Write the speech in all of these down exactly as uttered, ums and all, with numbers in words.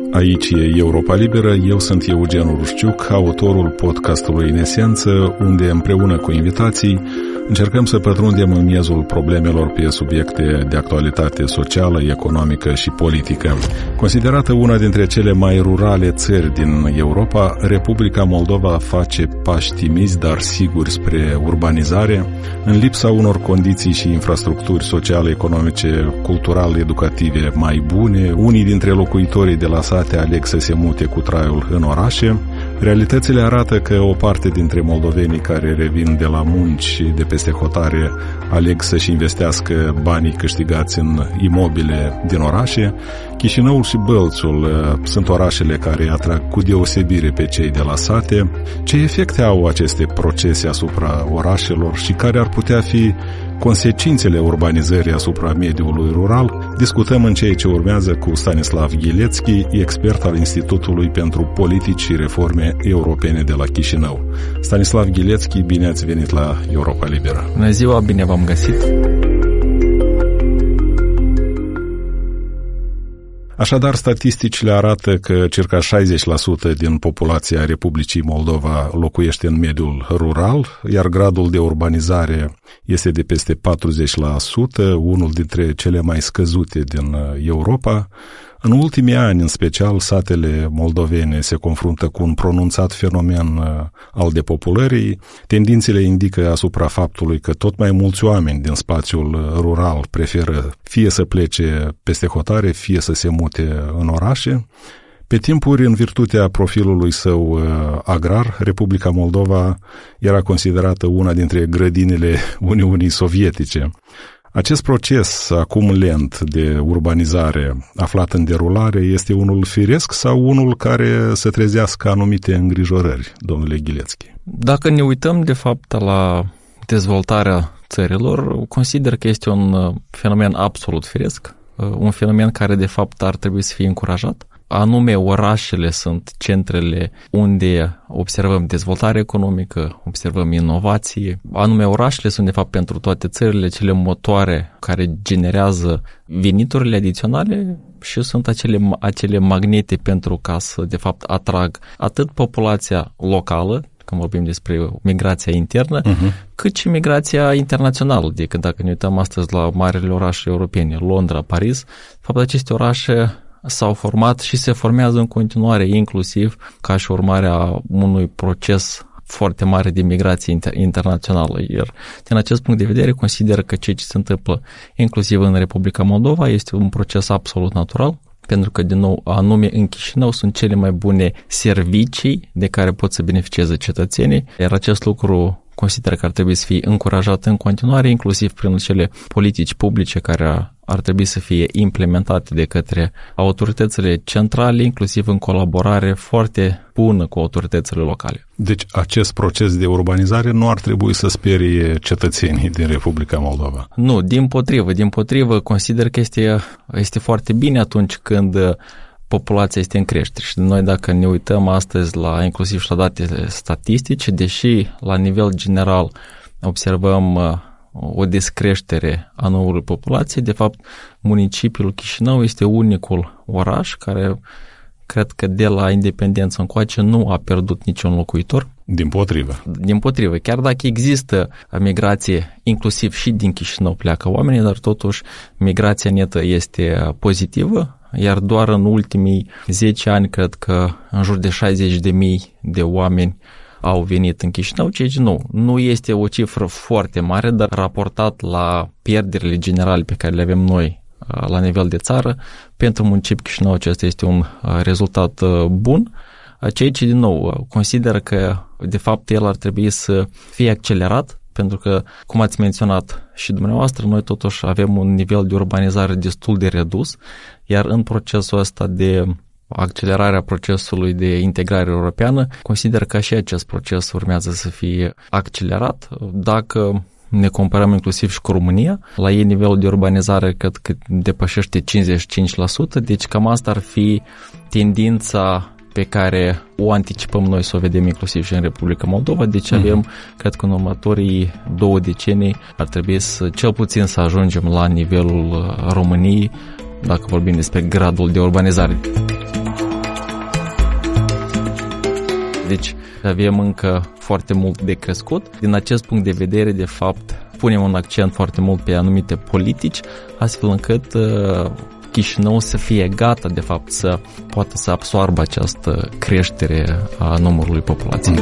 Aici e Europa Liberă, eu sunt Eugen Urușciuc, autorul podcastului În Esență, unde împreună cu invitații încercăm să pătrundem în miezul problemelor pe subiecte de actualitate socială, economică și politică. Considerată una dintre cele mai rurale țări din Europa, Republica Moldova face pași timizi, dar siguri spre urbanizare, în lipsa unor condiții și infrastructuri sociale, economice, culturale, educative mai bune. Unii dintre locuitorii de la sate aleg să se mute cu traiul în orașe. Realitățile arată că o parte dintre moldovenii care revin de la munci și de peste hotare aleg să-și investească banii câștigați în imobile din orașe. Chișinăul și Bălțul sunt orașele care atrag cu deosebire pe cei de la sate. Ce efecte au aceste procese asupra orașelor și care ar putea fi consecințele urbanizării asupra mediului rural? Discutăm în ceea ce urmează cu Stanislav Ghilețchi, expert al Institutului pentru Politici și Reforme Europene de la Chișinău. Stanislav Ghilețchi, bine ați venit la Europa Liberă. Bună ziua, bine v-am găsit. Așadar, statisticile arată că circa șaizeci la sută din populația Republicii Moldova locuiește în mediul rural, iar gradul de urbanizare este de peste patruzeci la sută, unul dintre cele mai scăzute din Europa. În ultimii ani, în special, satele moldovene se confruntă cu un pronunțat fenomen al depopulării. Tendințele indică asupra faptului că tot mai mulți oameni din spațiul rural preferă fie să plece peste hotare, fie să se mute în orașe. Pe timpuri, în virtutea profilului său agrar, Republica Moldova era considerată una dintre grădinile Uniunii Sovietice. Acest proces, acum lent, de urbanizare aflat în derulare, este unul firesc sau unul care să trezească anumite îngrijorări, domnule Ghilețchi? Dacă ne uităm, de fapt, la dezvoltarea țărilor, consider că este un fenomen absolut firesc, un fenomen care, de fapt, ar trebui să fie încurajat. Anume, orașele sunt centrele unde observăm dezvoltare economică, observăm inovație. Anume, orașele sunt, de fapt, pentru toate țările cele motoare care generează veniturile adiționale și sunt acele, acele magnete pentru ca să, de fapt, atrag atât populația locală, când vorbim despre migrația internă, uh-huh. cât și migrația internațională. Adică dacă ne uităm astăzi la marile orașe europene, Londra, Paris, de fapt, aceste orașe s-au format și se formează în continuare, inclusiv ca și urmare a unui proces foarte mare de migrație inter- internațională. Iar din acest punct de vedere consider că ceea ce se întâmplă inclusiv în Republica Moldova este un proces absolut natural, pentru că, din nou, anume în Chișinău sunt cele mai bune servicii de care pot să beneficieze cetățenii, iar acest lucru consider că ar trebui să fie încurajat în continuare, inclusiv prin cele politici publice care ar trebui să fie implementate de către autoritățile centrale, inclusiv în colaborare foarte bună cu autoritățile locale. Deci acest proces de urbanizare nu ar trebui să sperie cetățenii din Republica Moldova? Nu, dimpotrivă, dimpotrivă, consider că este, este foarte bine atunci când populația este în creștere și noi dacă ne uităm astăzi la inclusiv și la date statistice, deși la nivel general observăm o descreștere a numărului populației, de fapt municipiul Chișinău este unicul oraș care cred că de la independență încoace nu a pierdut niciun locuitor. Dimpotrivă. Dimpotrivă. Chiar dacă există migrație, inclusiv și din Chișinău pleacă oamenii, dar totuși migrația netă este pozitivă. Iar doar în ultimii zece ani, cred că în jur de șaizeci de mii de oameni au venit în Chișinău, ceea ce nu, nu este o cifră foarte mare, dar raportat la pierderile generale pe care le avem noi la nivel de țară, pentru municipiul Chișinău acesta este un rezultat bun, ceea ce, din nou, consider că, de fapt, el ar trebui să fie accelerat, pentru că, cum ați menționat și dumneavoastră, noi totuși avem un nivel de urbanizare destul de redus, iar în procesul ăsta de accelerarea procesului de integrare europeană, consider că și acest proces urmează să fie accelerat. Dacă ne comparăm inclusiv și cu România, la ei nivelul de urbanizare cred că depășește cincizeci și cinci la sută, deci cam asta ar fi tendința pe care o anticipăm noi să o vedem inclusiv și în Republica Moldova, deci avem, uh-huh. cred că în următorii două decenii ar trebui să, cel puțin să ajungem la nivelul României, dacă vorbim despre gradul de urbanizare. Deci avem încă foarte mult de crescut. Din acest punct de vedere, de fapt, punem un accent foarte mult pe anumite politici, astfel încât uh, Chișinău să fie gata, de fapt, să poată să absoarbă această creștere a numărului populației.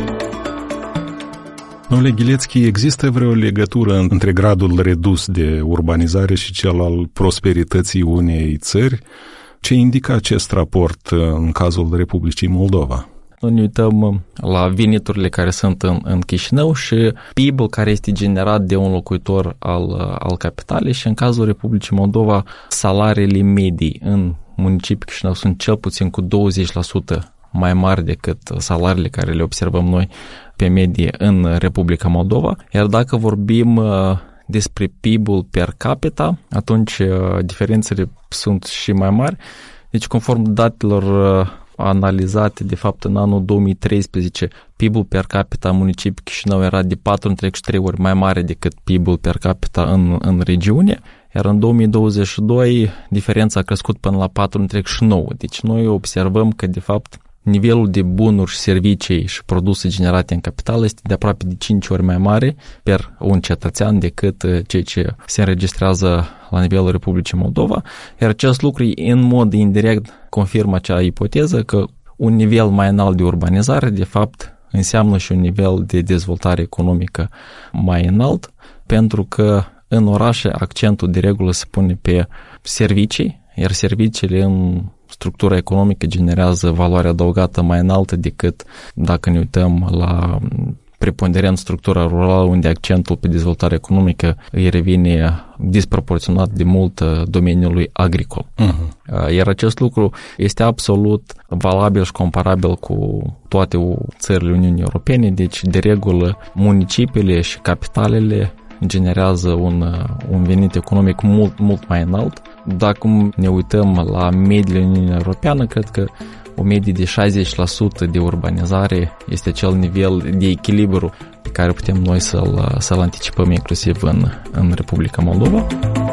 Domnule Ghilețchi, există vreo legătură între gradul redus de urbanizare și cel al prosperității unei țări? Ce indică acest raport în cazul Republicii Moldova? Noi ne uităm la veniturile care sunt în, în Chișinău și P I B-ul care este generat de un locuitor al, al capitalei și în cazul Republicii Moldova salariile medii în municipiul Chișinău sunt cel puțin cu douăzeci la sută mai mari decât salariile care le observăm noi pe medie în Republica Moldova. Iar dacă vorbim despre P I B-ul per capita, atunci diferențele sunt și mai mari. Deci, conform datelor analizate, de fapt, în anul două mii treisprezece, P I B-ul per capita în municipiul Chișinău era de patru virgulă trei ori mai mare decât P I B-ul per capita în, în regiune, iar în două mii douăzeci și doi diferența a crescut până la patru virgulă treizeci și nouă. Deci noi observăm că, de fapt, nivelul de bunuri și servicii și produse generate în capitală este de aproape de cinci ori mai mare per un cetățean decât ceea ce se înregistrează la nivelul Republicii Moldova, iar acest lucru în mod indirect confirmă acea ipoteză că un nivel mai înalt de urbanizare de fapt înseamnă și un nivel de dezvoltare economică mai înalt, pentru că în orașe accentul de regulă se pune pe servicii, iar serviciile în structura economică generează valoare adăugată mai înaltă decât dacă ne uităm la preponderent structura rurală, unde accentul pe dezvoltare economică îi revine disproporționat de mult domeniului agricol. Uh-huh. Iar acest lucru este absolut valabil și comparabil cu toate țările Uniunii Europene, deci de regulă municipiile și capitalele generează un, un venit economic mult, mult mai înalt. Dacă ne uităm la mediile Uniunii Europeană, cred că o medie de șaizeci la sută de urbanizare este acel nivel de echilibru pe care putem noi să-l, să-l anticipăm inclusiv în, în Republica Moldova.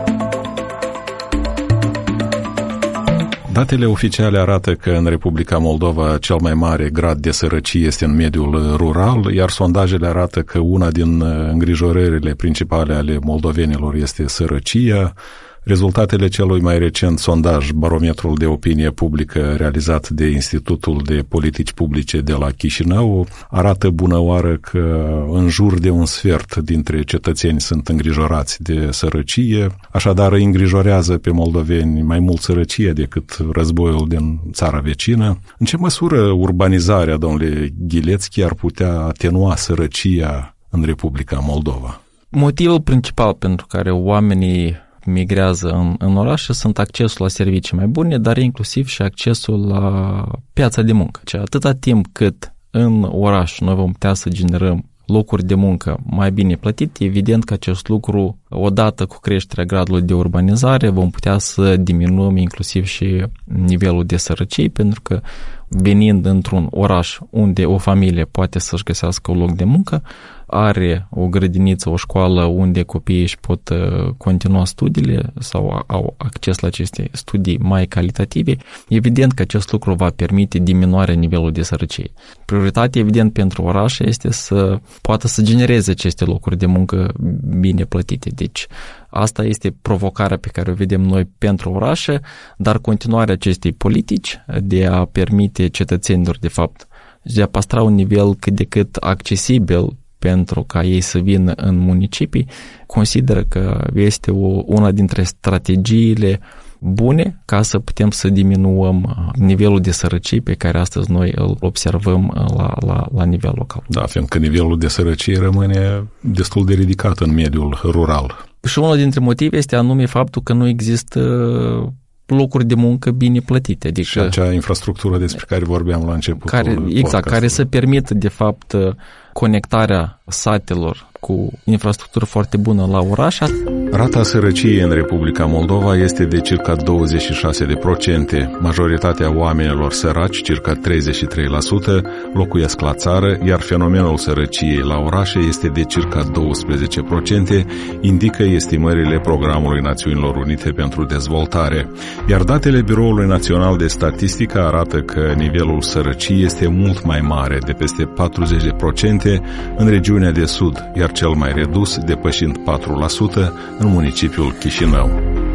Datele oficiale arată că în Republica Moldova cel mai mare grad de sărăcie este în mediul rural, iar sondajele arată că una din îngrijorările principale ale moldovenilor este sărăcia. Rezultatele celui mai recent sondaj, Barometrul de opinie publică realizat de Institutul de Politici Publice de la Chișinău, arată bunăoară că în jur de un sfert dintre cetățeni sunt îngrijorați de sărăcie, așadar îi îngrijorează pe moldoveni mai mult sărăcie decât războiul din țara vecină. În ce măsură urbanizarea, domnule Ghilețchi, ar putea atenua sărăcia în Republica Moldova? Motivul principal pentru care oamenii migrează în, în orașe sunt accesul la servicii mai bune, dar inclusiv și accesul la piața de muncă. Deci, atâta timp cât în oraș noi vom putea să generăm locuri de muncă mai bine plătite, evident că acest lucru, odată cu creșterea gradului de urbanizare, vom putea să diminuăm inclusiv și nivelul de sărăcie, pentru că venind într-un oraș unde o familie poate să-și găsească un loc de muncă, are o grădiniță, o școală unde copiii își pot continua studiile sau au acces la aceste studii mai calitative, evident că acest lucru va permite diminuarea nivelului de sărăcie. Prioritatea, evident, pentru orașe este să poată să genereze aceste locuri de muncă bine plătite. Deci, asta este provocarea pe care o vedem noi pentru orașe, dar continuarea acestei politici de a permite cetățenilor, de fapt, de a păstra un nivel cât de cât accesibil pentru ca ei să vină în municipii, consideră că este o, una dintre strategiile bune ca să putem să diminuăm nivelul de sărăcie pe care astăzi noi îl observăm la, la, la nivel local. Da, fiindcă nivelul de sărăcie rămâne destul de ridicat în mediul rural. Și unul dintre motive este anume faptul că nu există locuri de muncă bine plătite. Adică și acea infrastructură despre care vorbeam la început. Care, exact, care să permită, de fapt, conectarea satelor cu infrastructură foarte bună la oraș. Rata sărăciei în Republica Moldova este de circa douăzeci și șase de procente. Majoritatea oamenilor săraci, circa treizeci și trei la sută, locuiesc la țară, iar fenomenul sărăciei la orașe este de circa douăsprezece la sută, indică estimările Programului Națiunilor Unite pentru Dezvoltare. Iar datele Biroului Național de Statistică arată că nivelul sărăciei este mult mai mare, de peste patruzeci de procente, în regiunea de sud, iar cel mai redus, depășind patru la sută, în municipiul Chișinău.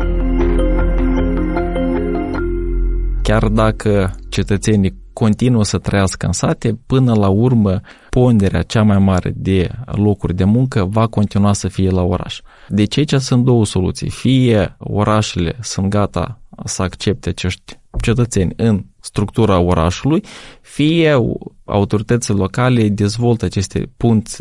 Chiar dacă cetățenii continuă să trăiască în sate, până la urmă ponderea cea mai mare de locuri de muncă va continua să fie la oraș. Deci aici sunt două soluții. Fie orașele sunt gata să accepte acești cetățeni în structura orașului, fie autoritățile locale dezvoltă aceste punți,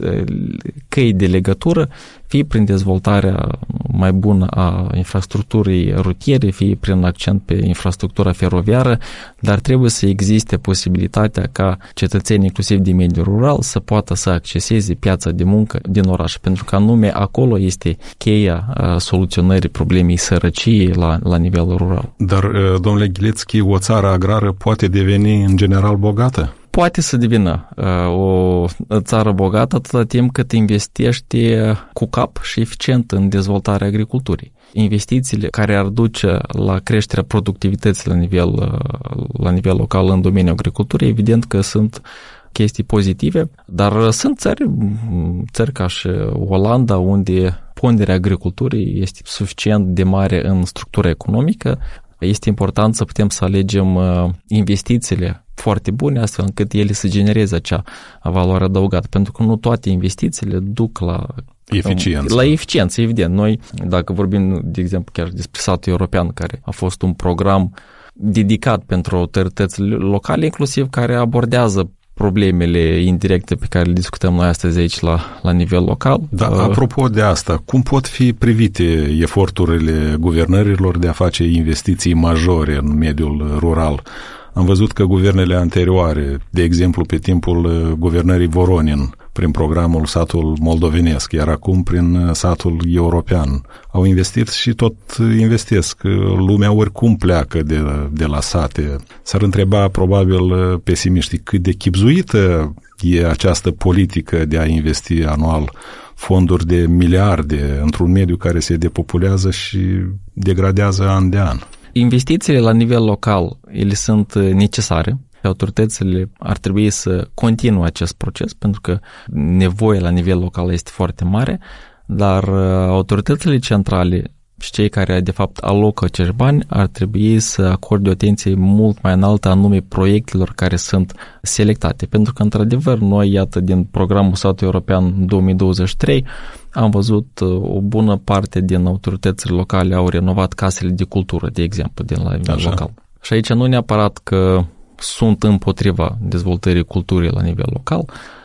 căi de legătură, fie prin dezvoltarea mai bună a infrastructurii rutiere, fie prin accent pe infrastructura feroviară, dar trebuie să existe posibilitatea ca cetățenii, inclusiv din mediul rural, să poată să acceseze piața de muncă din oraș, pentru că anume acolo este cheia soluționării problemei sărăciei la, la nivel rural. Dar, domnule Ghilețchi, o țară agrară poate deveni în general bogată? Poate să devină uh, o țară bogată atâta timp cât investește cu cap și eficient în dezvoltarea agriculturii. Investițiile care ar duce la creșterea productivității la nivel, la nivel local în domeniul agriculturii, evident că sunt chestii pozitive, dar sunt țări, țări ca și Olanda, unde ponderea agriculturii este suficient de mare în structura economică. Este important să putem să alegem investițiile foarte bune, astfel încât ele să genereze acea valoare adăugată, pentru că nu toate investițiile duc la eficiență. La eficiență, evident. Noi, dacă vorbim, de exemplu, chiar despre satul european, care a fost un program dedicat pentru autoritățile locale, inclusiv care abordează problemele indirecte pe care le discutăm noi astăzi aici la, la nivel local. Da, apropo de asta, cum pot fi privite eforturile guvernărilor de a face investiții majore în mediul rural? Am văzut că guvernele anterioare, de exemplu pe timpul guvernării Voronin, prin programul Satul Moldovenesc, iar acum prin Satul European, au investit și tot investesc. Lumea oricum pleacă de, de la sate. S-ar întreba probabil pesimiștii cât de chibzuită e această politică de a investi anual fonduri de miliarde într-un mediu care se depopulează și degradează an de an. Investițiile la nivel local, ele sunt necesare. Autoritățile ar trebui să continue acest proces, pentru că nevoia la nivel local este foarte mare, dar autoritățile centrale și cei care, de fapt, alocă acești bani ar trebui să acorde o atenție mult mai înaltă anume proiectelor care sunt selectate. Pentru că, într-adevăr, noi, iată, din programul Satul European două mii douăzeci și trei, am văzut o bună parte din autoritățile locale au renovat casele de cultură, de exemplu, din la nivel Așa. local. Și aici nu neapărat că sunt împotriva dezvoltării culturii la nivel local,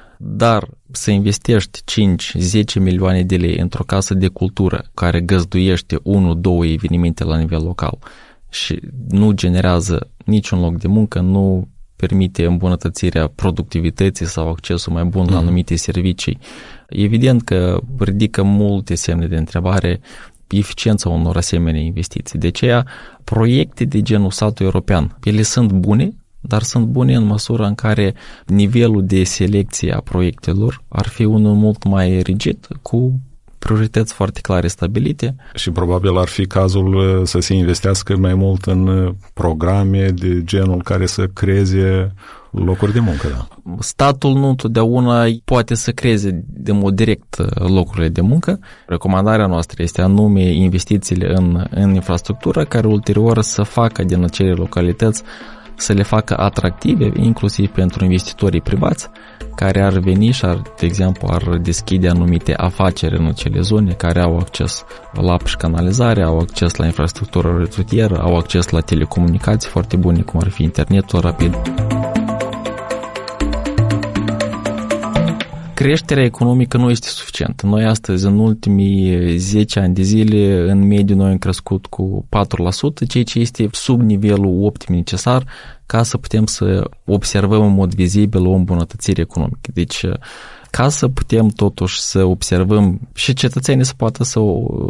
dar să investești cinci zece milioane de lei într-o casă de cultură care găzduiește unu două evenimente la nivel local și nu generează niciun loc de muncă, nu permite îmbunătățirea productivității sau accesul mai bun la anumite servicii, evident că ridică multe semne de întrebare eficiența unor asemenea investiții. De aceea, proiecte de genul Satul European, ele sunt bune, dar sunt bune în măsura în care nivelul de selecție a proiectelor ar fi unul mult mai rigid, cu priorități foarte clare stabilite. Și probabil ar fi cazul să se investească mai mult în programe de genul care să creeze locuri de muncă. Da. Statul nu întotdeauna poate să creeze de mod direct locurile de muncă. Recomandarea noastră este anume investițiile în, în infrastructură, care ulterior să facă din acele localități să le facă atractive, inclusiv pentru investitorii privați, care ar veni și, ar, de exemplu, ar deschide anumite afaceri în acele zone, care au acces la apă și canalizare, au acces la infrastructură rutieră, au acces la telecomunicații foarte bune, cum ar fi internetul rapid. Creșterea economică nu este suficientă. Noi astăzi, în ultimii zece ani de zile, în mediu noi am crescut cu patru la sută, ceea ce este sub nivelul optim necesar ca să putem să observăm în mod vizibil o îmbunătățire economică. Deci, ca să putem totuși să observăm și cetățenii să poată să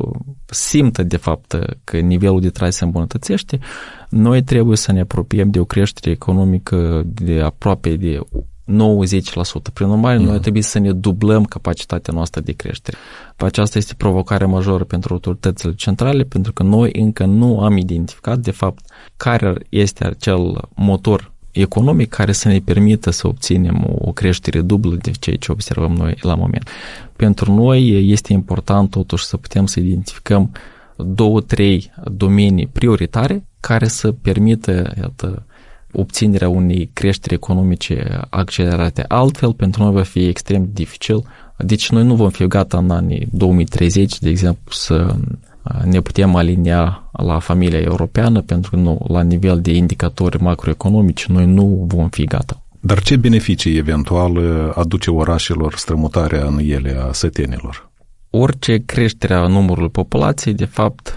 simtă de fapt că nivelul de trai se îmbunătățește, noi trebuie să ne apropiem de o creștere economică de aproape de nouăzeci la sută. Prin urmare, mm. noi trebuie să ne dublăm capacitatea noastră de creștere. Aceasta este provocarea majoră pentru autoritățile centrale, pentru că noi încă nu am identificat, de fapt, care este acel motor economic care să ne permită să obținem o creștere dublă de ceea ce observăm noi la moment. Pentru noi este important totuși să putem să identificăm două, trei domenii prioritare care să permită, iată, obținerea unei creșteri economice accelerate. Altfel, pentru noi va fi extrem de dificil. Deci noi nu vom fi gata în anii două mii treizeci, de exemplu, să ne putem alinea la familia europeană, pentru că nu, la nivel de indicatori macroeconomici noi nu vom fi gata. Dar ce beneficii eventual aduce orașelor strămutarea în ele a sătenilor? Orice creștere a numărului populației, de fapt,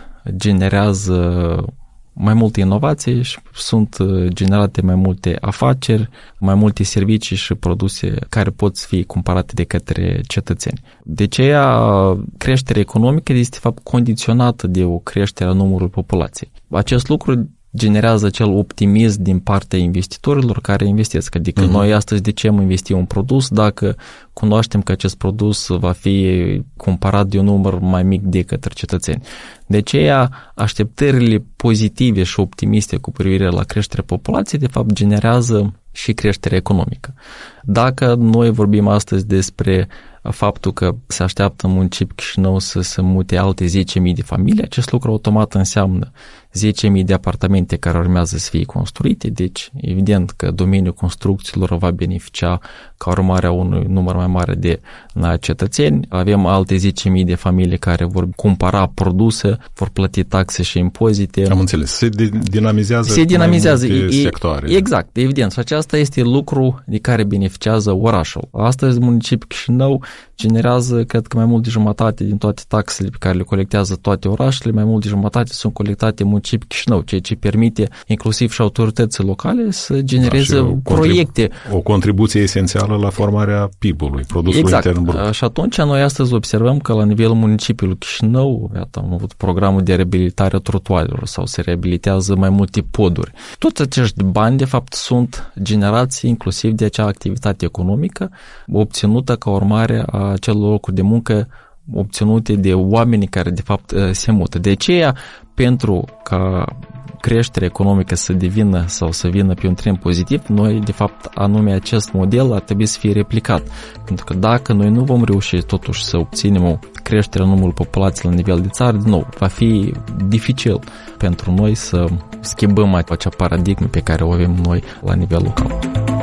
generează mai multe inovații și sunt generate mai multe afaceri, mai multe servicii și produse care pot fi cumpărate de către cetățeni. De aceea, creșterea economică este, de fapt, condiționată de o creștere a numărului populației. Acest lucru generează acel optimism din partea investitorilor care investesc. Adică uh-huh. noi astăzi de ce am investit un produs dacă cunoaștem că acest produs va fi cumpărat de un număr mai mic de către cetățeni. De aceea, așteptările pozitive și optimiste cu privire la creșterea populației, de fapt, generează și creșterea economică. Dacă noi vorbim astăzi despre faptul că se așteaptă în municipiul Chișinău să se mute alte zece mii de familii, acest lucru automat înseamnă zece mii de apartamente care urmează să fie construite, deci evident că domeniul construcțiilor va beneficia ca urmare a unui număr mai mare de cetățeni. Avem alte zece mii de familii care vor cumpăra produse, vor plăti taxe și impozite. Am înțeles. Se dinamizează, se dinamizează mai multe e, sectoare. Exact, evident. Și aceasta este lucru de care beneficiază orașul. Astăzi municipiul Chișinău generează, cred că mai mult de jumătate din toate taxele pe care le colectează toate orașele, mai mult de jumătate sunt colectate în municipiul Chișinău, ceea ce permite inclusiv și autoritățile locale să genereze da, proiecte. O contribuție esențială la formarea P I B-ului, produsul exact. intern brut. Și atunci noi astăzi observăm că la nivelul municipiului Chișinău, iată, am avut programul de reabilitare a trotuarelor sau se reabilitează mai multe poduri. Toți acești bani, de fapt, sunt generați inclusiv de acea activitate economică obținută ca urmare a acelor locuri de muncă obținute de oamenii care, de fapt, se mută. De aceea, pentru ca creșterea economică să devină sau să vină pe un trend pozitiv, noi, de fapt, anume acest model ar trebui să fie replicat. Pentru că dacă noi nu vom reuși totuși să obținem o creștere a numărului populației la nivel de țară, din nou, va fi dificil pentru noi să schimbăm acea paradigmă pe care o avem noi la nivel local.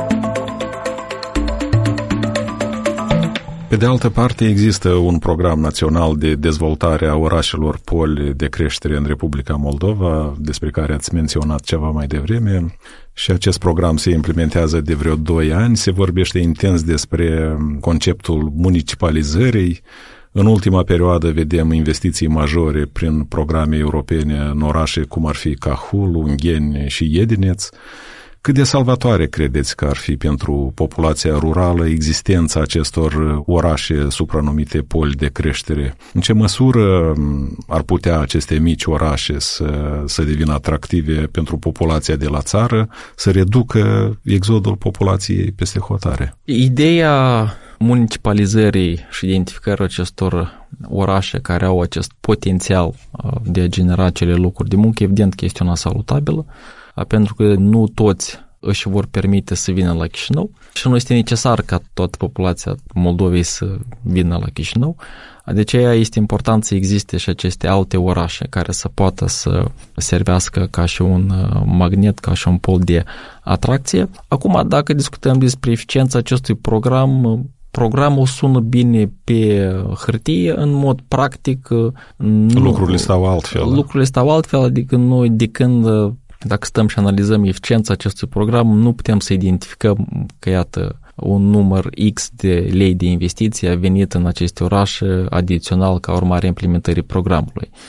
Pe de altă parte, există un program național de dezvoltare a orașelor poli de creștere în Republica Moldova, despre care ați menționat ceva mai devreme, și acest program se implementează de vreo doi ani. Se vorbește intens despre conceptul municipalizării. În ultima perioadă vedem investiții majore prin programe europene în orașe cum ar fi Cahul, Ungheni și Iedineț. Cât de salvatoare credeți că ar fi pentru populația rurală existența acestor orașe supranumite poli de creștere? În ce măsură ar putea aceste mici orașe să, să devină atractive pentru populația de la țară, să reducă exodul populației peste hotare? Ideea municipalizării și identificării acestor orașe care au acest potențial de a genera acele locuri de muncă, evident că este una salutabilă, pentru că nu toți își vor permite să vină la Chișinău și nu este necesar ca toată populația Moldovei să vină la Chișinău. De aceea este important să existe și aceste alte orașe care să poată să servească ca și un magnet, ca și un pol de atracție. Acum, dacă discutăm despre eficiența acestui program, programul sună bine pe hârtie, în mod practic nu, lucrurile stau altfel. Lucrurile stau altfel, adică noi de când, dacă stăm și analizăm eficiența acestui program, nu putem să identificăm că, iată, un număr X de lei de investiții a venit în aceste orașe adițional ca urmare a implementării programului.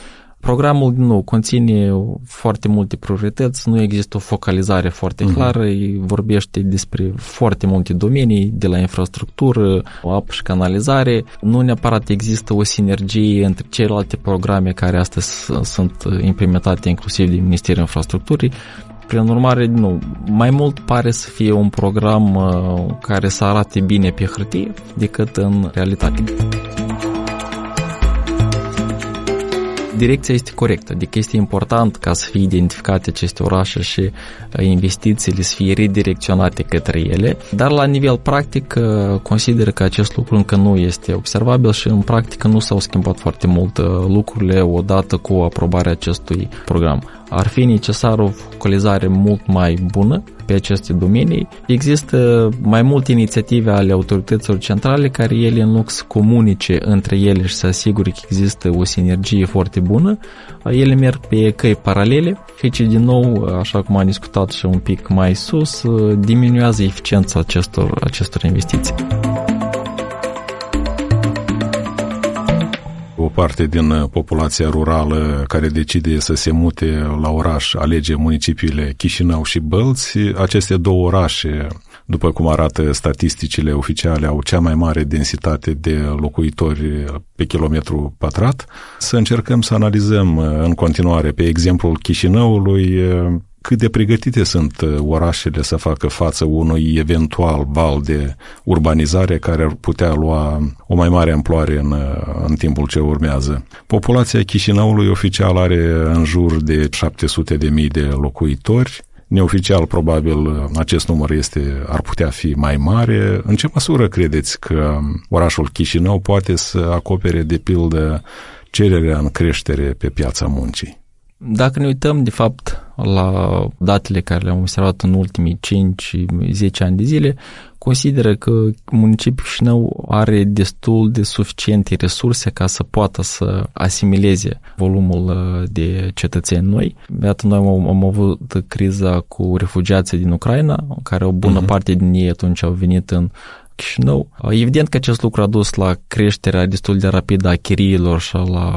Programul, din nou, conține foarte multe priorități, nu există o focalizare foarte clară, uh-huh. vorbește despre foarte multe domenii, de la infrastructură, apă și canalizare. Nu neapărat există o sinergie între celelalte programe care astăzi sunt implementate inclusiv de Ministerul Infrastructurii. Prin urmare, nu, mai mult pare să fie un program uh, care să arate bine pe hârtie decât în realitate. Direcția este corectă, adică este important ca să fie identificate aceste orașe și investițiile să fie redirecționate către ele, dar la nivel practic consider că acest lucru încă nu este observabil și în practică nu s-au schimbat foarte mult lucrurile odată cu aprobarea acestui program. Ar fi necesară o focalizare mult mai bună pe aceste domenii. Există mai multe inițiative ale autorităților centrale care ele în loc să comunice între ele și să asigure că există o sinergie foarte bună, ele merg pe căi paralele, ce din nou, așa cum am discutat și un pic mai sus, diminuează eficiența acestor, acestor investiții. O parte din populația rurală care decide să se mute la oraș alege municipiile Chișinău și Bălți. Aceste două orașe, după cum arată statisticile oficiale, au cea mai mare densitate de locuitori pe kilometru pătrat. Să încercăm să analizăm în continuare pe exemplul Chișinăului cât de pregătite sunt orașele să facă față unui eventual val de urbanizare care ar putea lua o mai mare amploare în, în timpul ce urmează. Populația Chișinăului oficial are în jur de șapte sute de mii de locuitori. Neoficial, probabil, acest număr este, ar putea fi mai mare. În ce măsură credeți că orașul Chișinău poate să acopere, de pildă, cererea în creștere pe piața muncii? Dacă ne uităm, de fapt, la datele care le-am observat în ultimii cinci zece ani de zile, consideră că municipiul Chișinău are destul de suficiente resurse ca să poată să asimileze volumul de cetățeni noi. Iată, noi am, am avut criza cu refugiații din Ucraina, care o bună uh-huh. parte din ei atunci au venit în Chișinău. Evident că acest lucru a dus la creșterea destul de rapidă a chiriilor și la,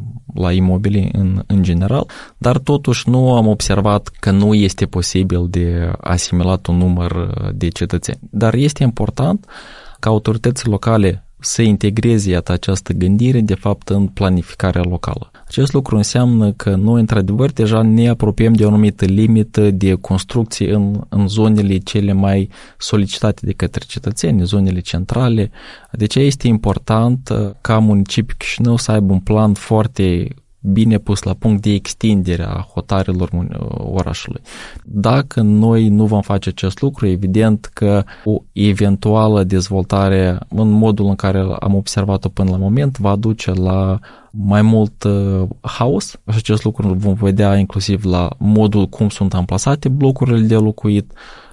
la imobile în, în general, dar totuși nu am observat că nu este posibil de asimilat un număr de cetățeni. Dar este important ca autoritățile locale să integreze iată, această gândire, de fapt, în planificarea locală. Acest lucru înseamnă că noi, într-adevăr, deja ne apropiem de o anumită limită de construcție în, în zonele cele mai solicitate de către cetățeni, zonele centrale. De aceea este important ca municipiul Chișinău să aibă un plan foarte bine pus la punct de extindere a hotarelor orașului. Dacă noi nu vom face acest lucru, evident că o eventuală dezvoltare în modul în care am observat-o până la moment va duce la mai mult uh, haos și acest lucru vom vedea inclusiv la modul cum sunt amplasate blocurile de locuit.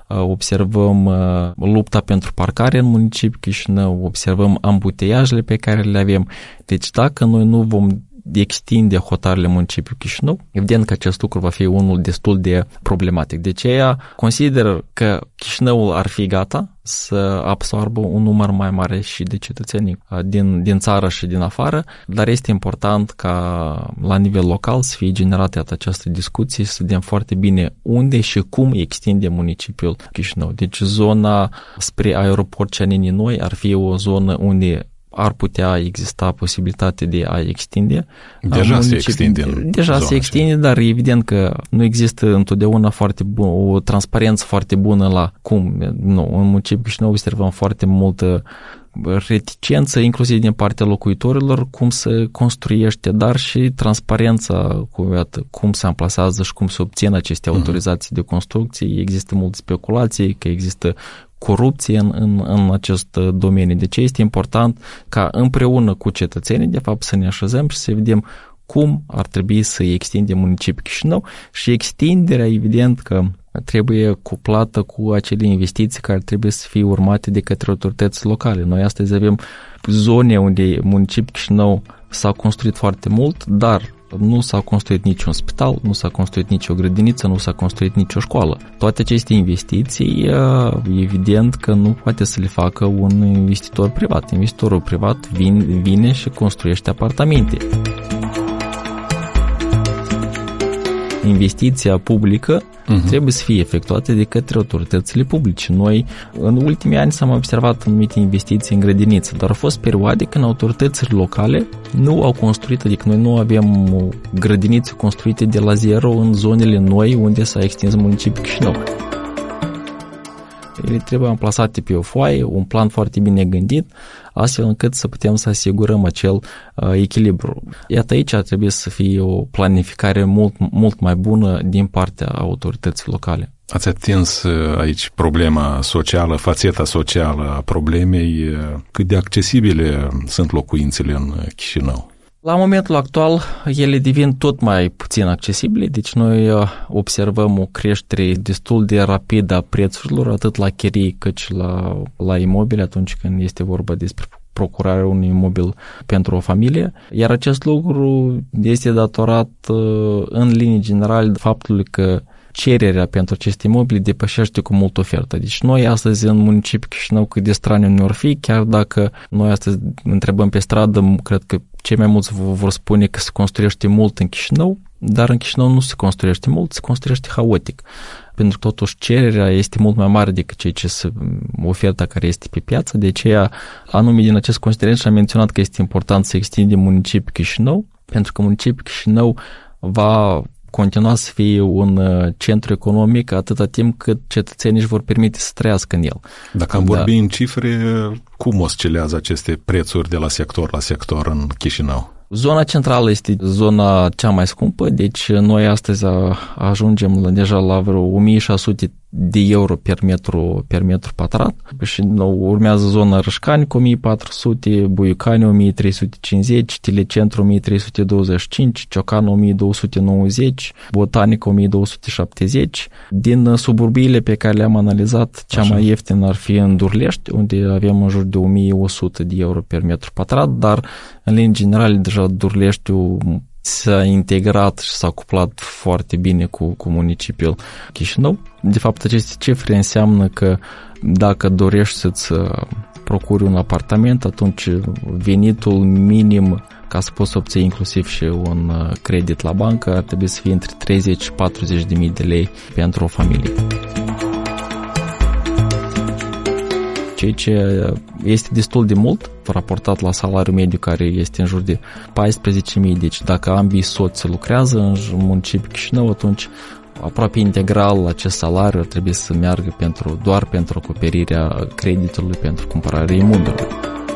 Observăm lupta pentru parcare în municipiul Chișinău, observăm ambuteiajele pe care le avem. Deci dacă noi nu vom extinde hotarele municipiului Chișinău, evident că acest lucru va fi unul destul de problematic. De aceea consider că Chișinăul ar fi gata să absorbă un număr mai mare și de cetățeni din, din țară și din afară, dar este important ca la nivel local să fie generate această discuție, să vedem foarte bine unde și cum extinde municipiul Chișinău. Deci zona spre aeroport Cianini Noi ar fi o zonă unde ar putea exista posibilitate de a extinde. Deja se extinde. Deja se extinde, dar evident că nu există întotdeauna foarte bun, o transparență foarte bună la cum. Nu, în municipiul Chișinău observăm foarte multă reticență, inclusiv din partea locuitorilor, cum se construiește, dar și transparența cu iată, cum se amplasează și cum se obțin aceste autorizații de construcție. Există multe speculații, că există corupție în, în, în acest domeniu. Deci este important ca împreună cu cetățenii, de fapt, să ne așezăm și să vedem cum ar trebui să extindem municipiul Chișinău și extinderea, evident că trebuie cuplată cu acele investiții care trebuie să fie urmate de către autorități locale. Noi astăzi avem zone unde municipiul Chișinău s-a construit foarte mult, dar nu s-a construit niciun spital, nu s-a construit nicio grădiniță, nu s-a construit nicio școală. Toate aceste investiții, evident că nu poate să le facă un investitor privat. Investitorul privat vine, vine și construiește apartamente. investiția publică uh-huh. trebuie să fie efectuată de către autoritățile publice. Noi, în ultimii ani, s-am observat anumite investiții în grădiniță, dar au fost perioade când autoritățile locale nu au construit, adică noi nu avem grădinițe construite de la zero în zonele noi unde s-a extins municipiul Chișinău. Ele trebuie amplasate pe o foaie, un plan foarte bine gândit, astfel încât să putem să asigurăm acel uh, echilibru. Iată, aici ar trebui să fie o planificare mult, mult mai bună din partea autorității locale. Ați atins aici problema socială, fațeta socială a problemei. Cât de accesibile sunt locuințele în Chișinău? La momentul actual, ele devin tot mai puțin accesibile, deci noi observăm o creștere destul de rapidă a prețurilor, atât la chirii cât și la, la imobile, atunci când este vorba despre procurarea unui imobil pentru o familie, iar acest lucru este datorat în linii generale faptului că cererea pentru aceste imobile depășește cu mult ofertă. Deci noi astăzi în municipiul Chișinău, cât de straniu ne-or fi, chiar dacă noi astăzi întrebăm pe stradă, cred că cei mai mulți vor spune că se construiește mult în Chișinău, dar în Chișinău nu se construiește mult, se construiește haotic. Pentru că totuși cererea este mult mai mare decât ceea ce se, oferta care este pe piață, de aceea anume din acest considerent și am menționat că este important să extindem municipiul Chișinău, pentru că municipiul Chișinău va continua să fie un centru economic atâta timp cât cetățenii își vor permite să trăiască în el. Dacă am da. vorbit în cifre, cum oscilează aceste prețuri de la sector la sector în Chișinău? Zona centrală este zona cea mai scumpă, deci noi astăzi ajungem la, deja la vreo o mie șase sute de euro per metru, per metru pătrat și urmează zona Rășcani cu o mie patru sute, Buiucani o mie trei sute cincizeci, Telecentru o mie trei sute douăzeci și cinci, Ciocan o mie două sute nouăzeci, Botanic o mie două sute șaptezeci. Din suburbiile pe care le-am analizat, cea Așa. mai ieftină ar fi în Durlești, unde avem în jur de o mie o sută de euro per metru pătrat, dar în linii generale deja Durleștiul s-a integrat și s-a cuplat foarte bine cu, cu municipiul Chișinău. De fapt, aceste cifre înseamnă că dacă dorești să-ți procuri un apartament, atunci venitul minim ca să poți obții inclusiv și un credit la bancă ar trebui să fie între treizeci și patruzeci de mii de lei pentru o familie. Ceea ce este destul de mult raportat la salariul mediu care este în jur de paisprezece mii. Deci dacă ambii soți lucrează în municipiul Chișinău, atunci aproape integral acest salariu ar trebui să meargă pentru, doar pentru acoperirea creditului pentru cumpărarea imobilului.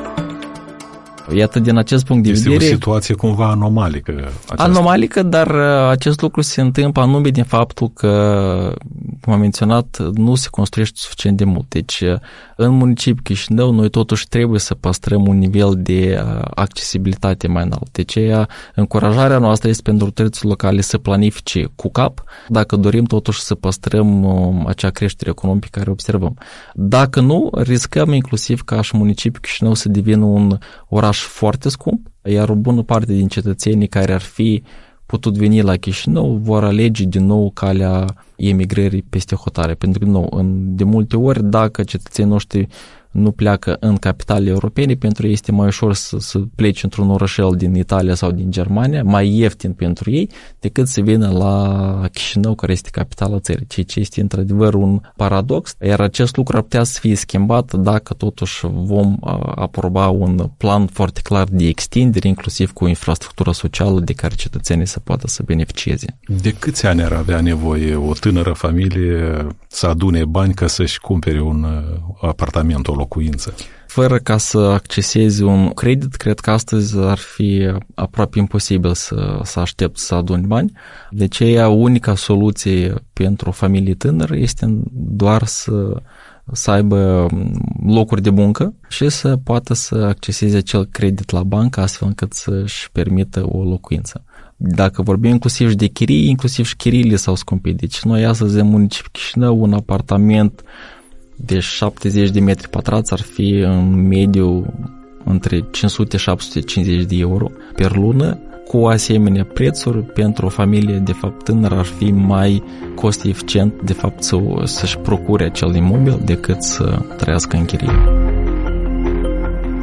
Iată, din acest punct de este vedere... Este o situație cumva anomalică. Aceasta. Anomalică, dar acest lucru se întâmplă anume din faptul că, cum am menționat, nu se construiește suficient de mult. Deci, în municipiul Chișinău, noi totuși trebuie să păstrăm un nivel de accesibilitate mai înalt. De aceea, încurajarea noastră este pentru autoritățile locale să planifice cu cap, dacă dorim totuși să păstrăm acea creștere economică care observăm. Dacă nu, riscăm inclusiv ca și municipiul Chișinău să devină un oraș foarte scump, iar o bună parte din cetățenii care ar fi putut veni la Chișinău vor alege din nou calea emigrării peste hotare. Pentru că, nou, de multe ori, dacă cetățenii noștri nu pleacă în capitalele europene, pentru ei este mai ușor să, să plece într-un orășel din Italia sau din Germania, mai ieftin pentru ei, decât să vină la Chișinău, care este capitala țării, ceea ce este într-adevăr un paradox, iar acest lucru ar putea să fie schimbat dacă totuși vom aproba un plan foarte clar de extindere, inclusiv cu infrastructura socială de care cetățenii să poată să beneficieze. De câți ani ar avea nevoie o tânără familie să adune bani ca să-și cumpere un apartament, o locuință? Fără ca să accesezi un credit, cred că astăzi ar fi aproape imposibil să, să aștepți să aduni bani. De aceea, unica soluție pentru o familie tânără este doar să, să aibă locuri de muncă și să poată să acceseze acel credit la bancă, astfel încât să-și permită o locuință. Dacă vorbim inclusiv de chirii, inclusiv și chiriile s-au scumpit. Deci noi astăzi în municipiul Chișinău un apartament de șaptezeci de metri pătrați ar fi în mediu între cinci sute și șapte sute cincizeci de euro per lună. Cu asemenea prețuri, pentru o familie de fapt tânără ar fi mai cost eficient de fapt să, să-și procure acel imobil decât să trăiască în chirie.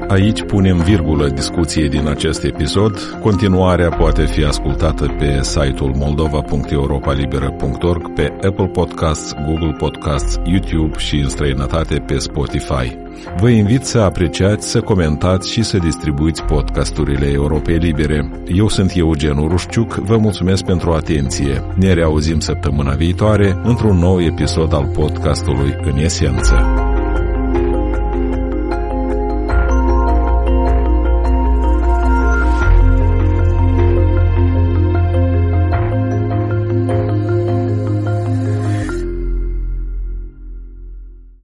Aici punem virgulă discuției din acest episod. Continuarea poate fi ascultată pe site-ul moldova punct europa libera punct org, pe Apple Podcasts, Google Podcasts, YouTube și în străinătate pe Spotify. Vă invit să apreciați, să comentați și să distribuiți podcasturile Europei Libere. Eu sunt Eugen Urușciuc, vă mulțumesc pentru atenție. Ne reauzim săptămâna viitoare într-un nou episod al podcastului În Esență.